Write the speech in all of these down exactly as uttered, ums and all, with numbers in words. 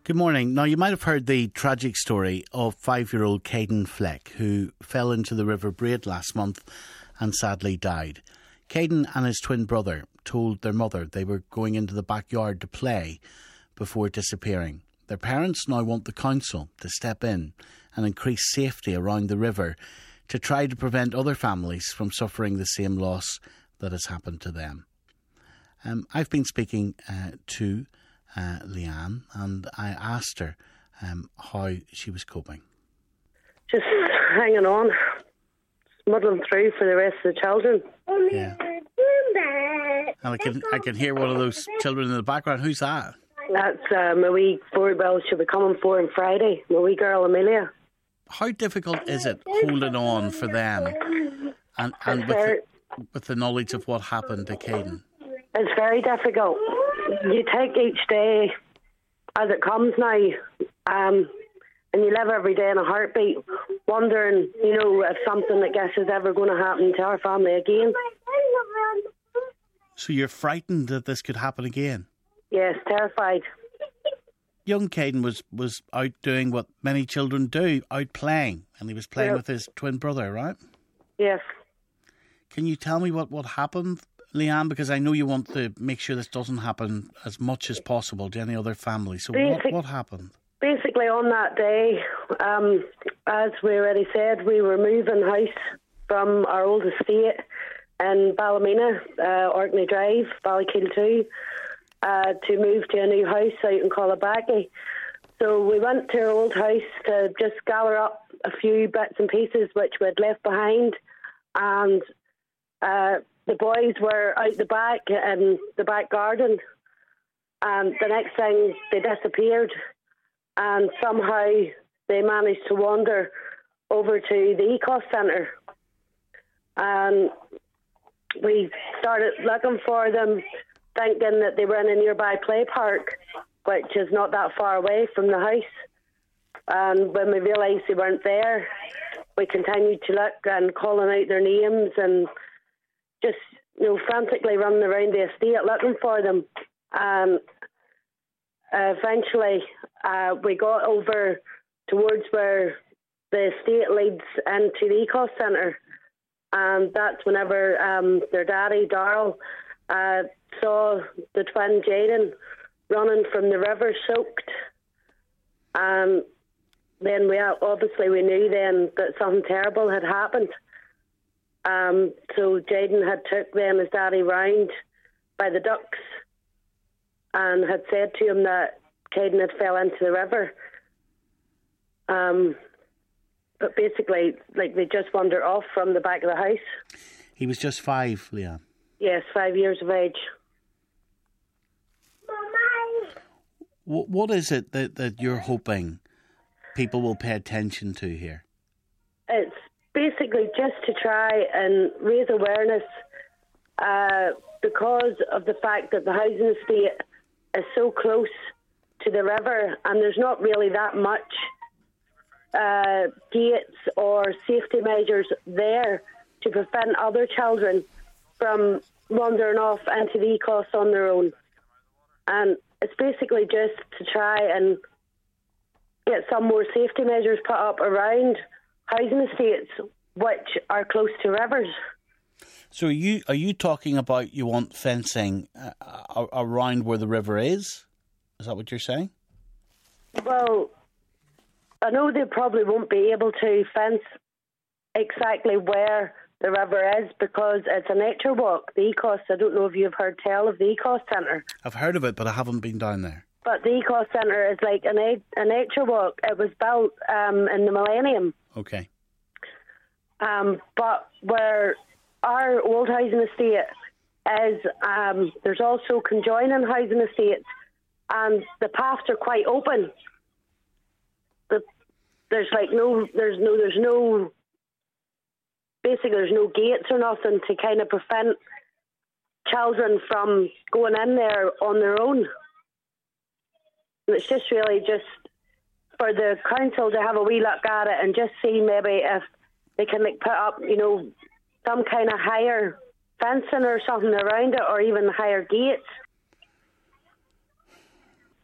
Good morning. Now, you might have heard the tragic story of five-year-old Caden Fleck, who fell into the River Braid last month and sadly died. Caden and his twin brother told their mother they were going into the backyard to play before disappearing. Their parents now want the council to step in and increase safety around the river to try to prevent other families from suffering the same loss that has happened to them. Um, I've been speaking uh, to uh, Leanne, and I asked her um, how she was coping. Just hanging on, muddling through for the rest of the children. Yeah. And I can I can hear one of those children in the background. Who's that? That's uh, my wee four, well, she'll be coming for on Friday, my wee girl Amelia. How difficult is it holding on for them and, and with, very, the, with the knowledge of what happened to Caden? It's very difficult. You take each day as it comes now, um, and you live every day in a heartbeat, wondering, you know, if something like this is ever going to happen to our family again. So you're frightened that this could happen again? Yes, terrified. Young Caden was, was out doing what many children do, out playing, and he was playing Yep. with his twin brother, right? Yes. Can you tell me what, what happened, Leanne? Because I know you want to make sure this doesn't happen as much as possible to any other family. So Basic- what, what happened? Basically, on that day, um, as we already said, we were moving house from our old estate in Ballymena, uh, Orkney Drive, Ballykeel two, uh, to move to a new house out in Collabacky. So we went to our old house to just gather up a few bits and pieces which we'd left behind, and uh, the boys were out the back in the back garden, and the next thing they disappeared, and somehow they managed to wander over to the Ecos Centre, and we started looking for them, thinking that they were in a nearby play park, which is not that far away from the house. And when we realised they weren't there, we continued to look and calling out their names and just, you know, frantically running around the estate looking for them. And uh, eventually uh, we got over towards where the estate leads into the Ecos Centre. And that's whenever um, their daddy, Darryl, uh, saw the twin Jaden running from the river soaked. And then we obviously we knew then that something terrible had happened. Um, so Jaden had took then his daddy round by the ducks and had said to him that Caden had fell into the river. Um, but basically, like, they just wandered off from the back of the house. He was just five, Leanne. Yes, five years of age. What, what is it that, that you're hoping people will pay attention to here? It's basically just to try and raise awareness uh, because of the fact that the housing estate is so close to the river, and there's not really that much uh, gates or safety measures there to prevent other children from wandering off into the Ecos on their own. And it's basically just to try and get some more safety measures put up around housing estates which are close to rivers. So are you are you talking about you want fencing uh, around where the river is? Is that what you're saying? Well, I know they probably won't be able to fence exactly where the river is because it's a nature walk, the Ecos. I don't know if you've heard tell of the Ecos Centre. I've heard of it, but I haven't been down there. But the Ecos Centre is like a, na- a nature walk. It was built um, in the millennium. Okay. Um, but where our old housing estate is, um, there's also conjoining housing estates, and the paths are quite open. The, there's like no, there's no, there's no. Basically, there's no gates or nothing to kind of prevent children from going in there on their own. And it's just really just for the council to have a wee look at it and just see maybe if they can like put up, you know, some kind of higher fencing or something around it, or even higher gates.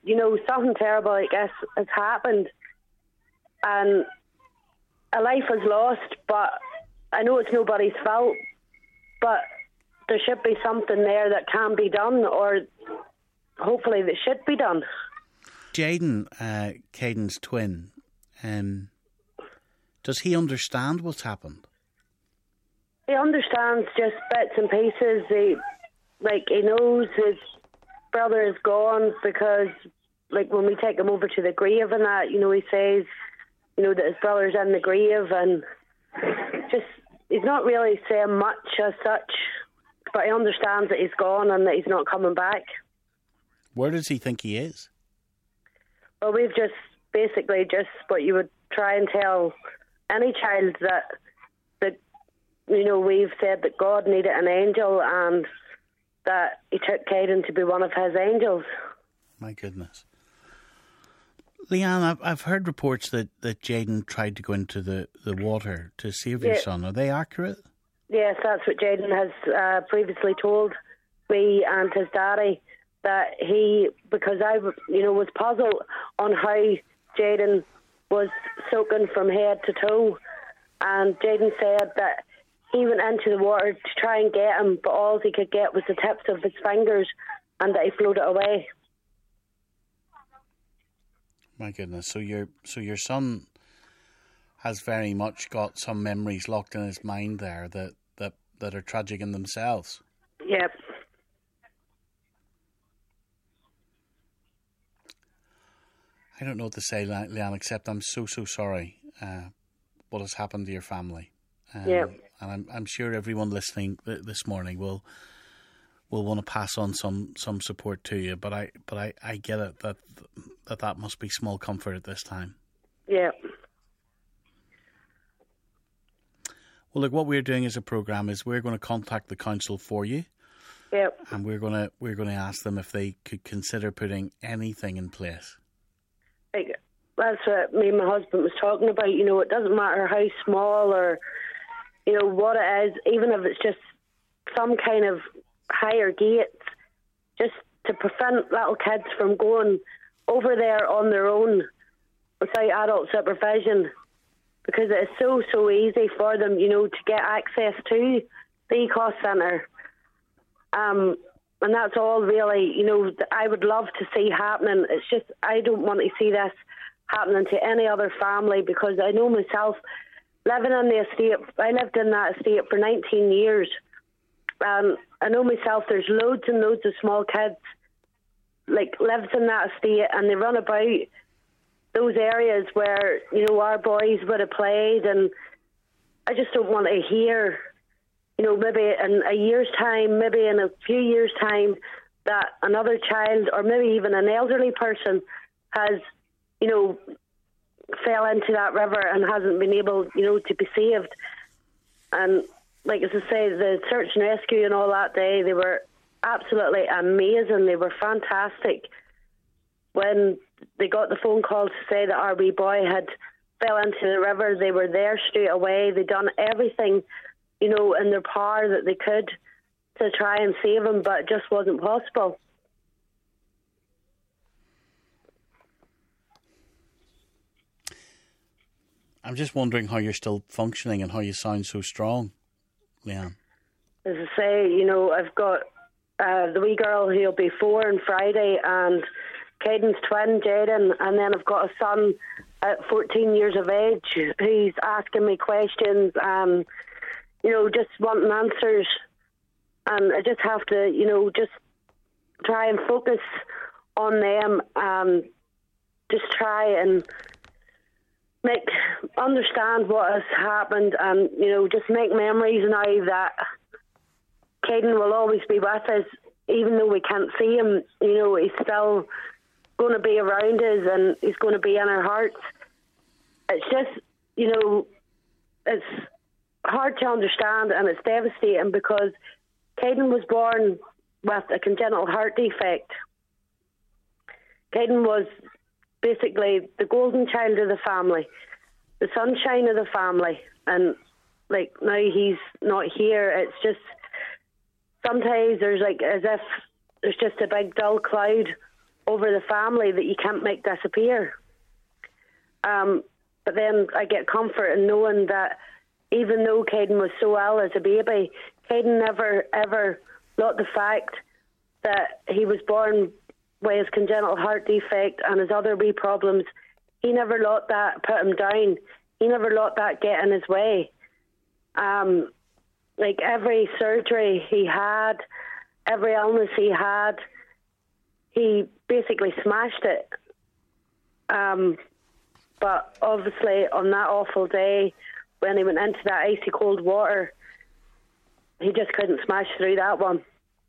you know, something terrible like this has happened and a life is lost, but I know it's nobody's fault, but there should be something there that can be done, or hopefully that should be done. Jayden, uh, Caden's twin, um, does he understand what's happened? He understands just bits and pieces. He, like, he knows his brother is gone because, like, when we take him over to the grave and that, you know, he says, you know, that his brother's in the grave, and just, he's not really saying much as such, but he understands that he's gone and that he's not coming back. Where does he think he is? Well, we've just, basically just what you would try and tell any child, that, that, you know, we've said that God needed an angel and that he took Caden to be one of his angels. My goodness. Leanne, I've, I've heard reports that, that Jayden tried to go into the, the water to save your yeah. son. Are they accurate? Yes, that's what Jayden has uh, previously told me and his daddy, that he, because I, you know, was puzzled on how Jayden was soaking from head to toe, and Jayden said that he went into the water to try and get him, but all he could get was the tips of his fingers, and that he floated away. My goodness. So your so your son has very much got some memories locked in his mind there that, that, that are tragic in themselves. Yep. I don't know what to say, Leanne, except I'm so, so sorry uh, what has happened to your family. Um, yeah. And I'm I'm sure everyone listening th- this morning will will want to pass on some, some support to you. But I but I, I get it that, that that must be small comfort at this time. Yeah. Well, look, what we're doing as a programme is we're going to contact the council for you. Yep. And we're going to we're going to ask them if they could consider putting anything in place. Like, that's what me and my husband was talking about. You know, it doesn't matter how small or, you know, what it is, even if it's just some kind of higher gates, just to prevent little kids from going over there on their own without adult supervision, because it is so, so easy for them, you know, to get access to the ECOS Centre. Um, and that's all really, you know, that I would love to see happening. It's just, I don't want to see this happening to any other family, because I know myself, living in the estate, I lived in that estate for nineteen years. Um, I know myself, there's loads and loads of small kids, like, lives in that estate, and they run about those areas where, you know, our boys would have played, and I just don't want to hear, you know, maybe in a year's time, maybe in a few years' time, that another child or maybe even an elderly person has, you know, fell into that river and hasn't been able, you know, to be saved. And like as I say, the search and rescue and all that day, they were absolutely amazing. They were fantastic. When they got the phone call to say that our wee boy had fell into the river, they were there straight away. They'd done everything, you know, in their power that they could to try and save him, but it just wasn't possible. I'm just wondering how you're still functioning and how you sound so strong, Leanne. As I say, you know, I've got uh, the wee girl who'll be four on Friday, and Caden's twin, Jayden, and then I've got a son at fourteen years of age who's asking me questions and, you know, just wanting answers. And I just have to, you know, just try and focus on them and just try and make understand what has happened, and, you know, just make memories now that Caden will always be with us, even though we can't see him. You know, he's still going to be around us, and he's going to be in our hearts. It's just, you know, it's hard to understand, and it's devastating, because Caden was born with a congenital heart defect. Caden was basically the golden child of the family, the sunshine of the family, and like now he's not here. It's just sometimes there's like as if there's just a big dull cloud over the family that you can't make disappear. Um, but then I get comfort in knowing that even though Caden was so ill as a baby, Caden never, ever let the fact that he was born with his congenital heart defect and his other wee problems, he never let that put him down. He never let that get in his way. Um, like every surgery he had, every illness he had, he basically smashed it. Um, but obviously on that awful day, when he went into that icy cold water, he just couldn't smash through that one.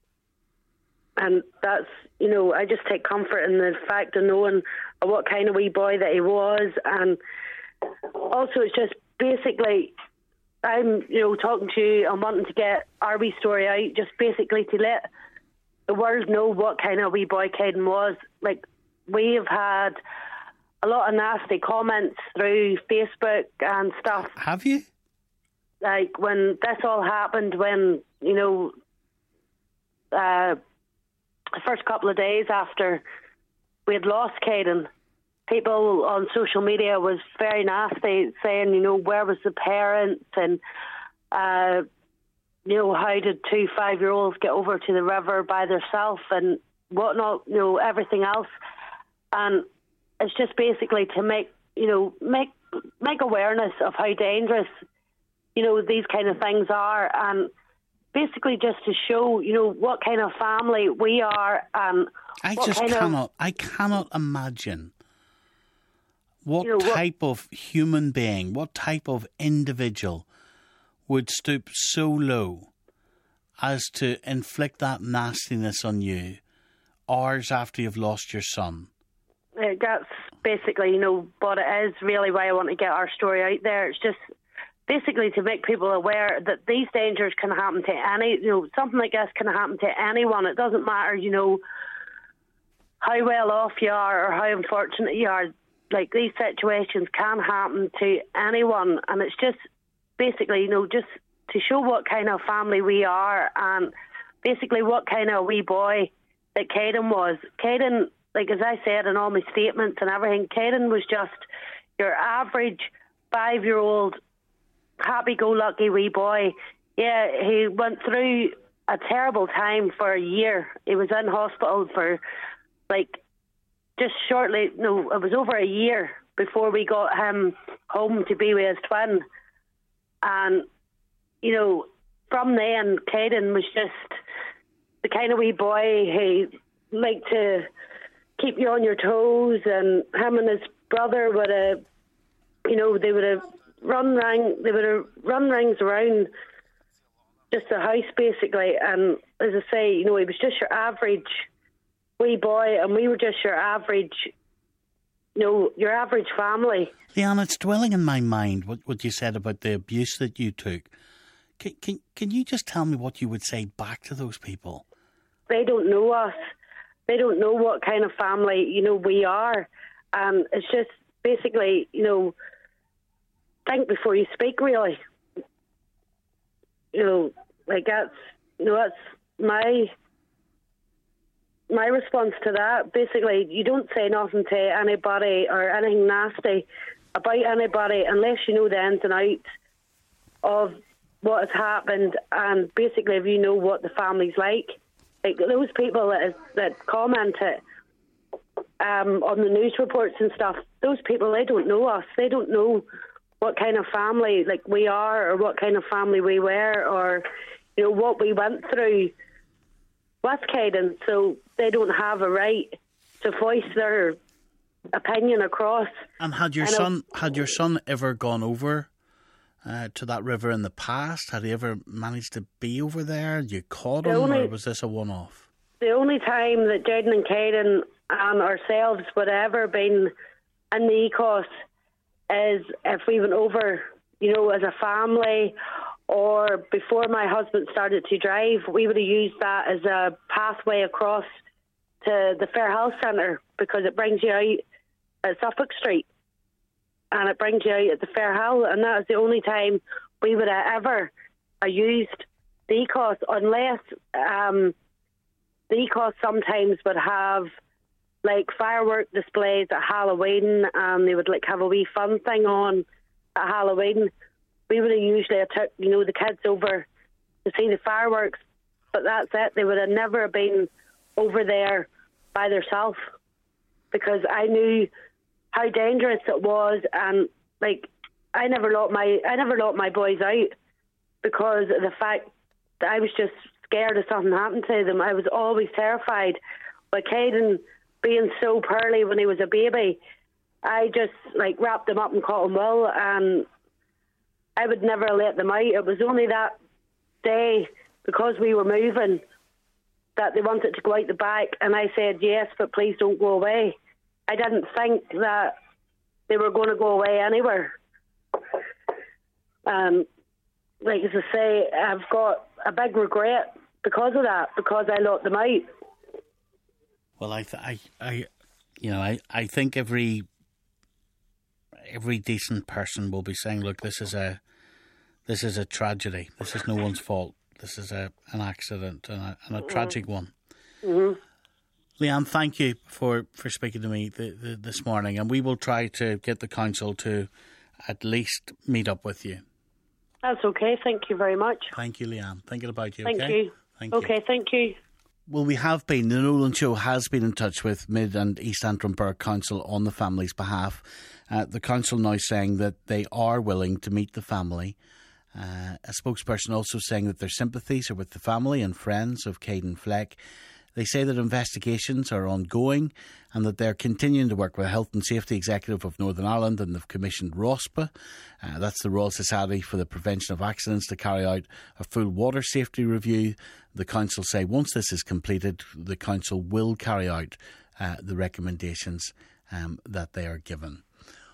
And that's, you know, I just take comfort in the fact of knowing what kind of wee boy that he was. And also it's just basically, I'm, you know, talking to you and wanting to get our wee story out, just basically to let the world know what kind of wee boy Caden was. Like, we have had a lot of nasty comments through Facebook and stuff. Have you? Like, when this all happened, when, you know, uh, the first couple of days after we had lost Caden, people on social media was very nasty, saying, you know, where was the parents, and, uh, you know, how did two five-year-olds get over to the river by themselves and whatnot, you know, everything else. And it's just basically to make, you know, make make awareness of how dangerous, you know, these kind of things are, and basically just to show, you know, what kind of family we are. And I just cannot, of, I cannot imagine what you know, type what, of human being, what type of individual would stoop so low as to inflict that nastiness on you hours after you've lost your son. That's basically, you know, what it is, really why I want to get our story out there. It's just basically to make people aware that these dangers can happen to any, you know, something like this can happen to anyone. It doesn't matter, you know, how well off you are or how unfortunate you are. Like, these situations can happen to anyone, and it's just basically, you know, just to show what kind of family we are, and basically what kind of wee boy that Caden was. Caden, like as I said in all my statements and everything, Caden was just your average five-year-old happy-go-lucky wee boy. Yeah, he went through a terrible time for a year. He was in hospital for, like, just shortly, no, it was over a year before we got him home to be with his twin. And, you know, from then, Caden was just the kind of wee boy who liked to keep you on your toes, and him and his brother would have, you know, they would have run ring, they would have run rings around just the house basically. And as I say, you know, he was just your average wee boy, and we were just your average, you know, your average family. Leanne, it's dwelling in my mind what, what you said about the abuse that you took. Can, can, can you just tell me what you would say back to those people? They don't know us. They don't know what kind of family, you know, we are. Um, it's just basically, you know, think before you speak, really. You know, like that's, you know, that's my my response to that. Basically, you don't say nothing to anybody or anything nasty about anybody unless you know the ins and outs of what has happened, and basically if you know what the family's like. Like those people that is, that comment it um, on the news reports and stuff, those people, they don't know us. They don't know what kind of family like we are, or what kind of family we were, or you know what we went through with Caden. So they don't have a right to voice their opinion across. And had your and son it, had your son ever gone over uh, to that river in the past? Had he ever managed to be over there? You caught him, only, or was this a one-off? The only time that Jaden and Caden and ourselves would ever been in the Ecos is if we went over, you know, as a family, or before my husband started to drive, we would have used that as a pathway across to the Fair Health Centre, because it brings you out at Suffolk Street and it brings you out at the Fair Hill, and that is the only time we would have ever uh, used the Ecos, unless um, the Ecos sometimes would have like firework displays at Halloween, and they would like have a wee fun thing on at Halloween. We would have usually took, you know, the kids over to see the fireworks, but that's it. They would have never been over there by themselves, because I knew how dangerous it was, and like I never let my I never let my boys out because of the fact that I was just scared of something happened to them. I was always terrified. Like Caden being so pearly when he was a baby, I just like wrapped him up and caught him well, and I would never let them out. It was only that day, because we were moving, that they wanted to go out the back, and I said yes, but please don't go away. I didn't think that they were going to go away anywhere. Um, like as I say, I've got a big regret because of that, because I let them out. Well, I, th- I, I, you know, I, I think every every decent person will be saying, look, this is a this is a tragedy. This is no one's fault. This is a an accident and a, and a mm-hmm. tragic one. Mm-hmm. Leanne, thank you for, for speaking to me the, the, this morning, and we will try to get the council to at least meet up with you. That's okay. Thank you very much. Thank you, Leanne. Thinking about you. Thank okay? you. Thank okay, you. thank you. Well, we have been, the Nolan Show has been in touch with Mid and East Antrim Borough Council on the family's behalf. Uh, the council now saying that they are willing to meet the family. Uh, a spokesperson also saying that their sympathies are with the family and friends of Caden Fleck. They say that investigations are ongoing and that they're continuing to work with Health and Safety Executive of Northern Ireland, and they've commissioned ROSPA, uh, that's the Royal Society for the Prevention of Accidents, to carry out a full water safety review. The council say once this is completed, the council will carry out uh, the recommendations um, that they are given.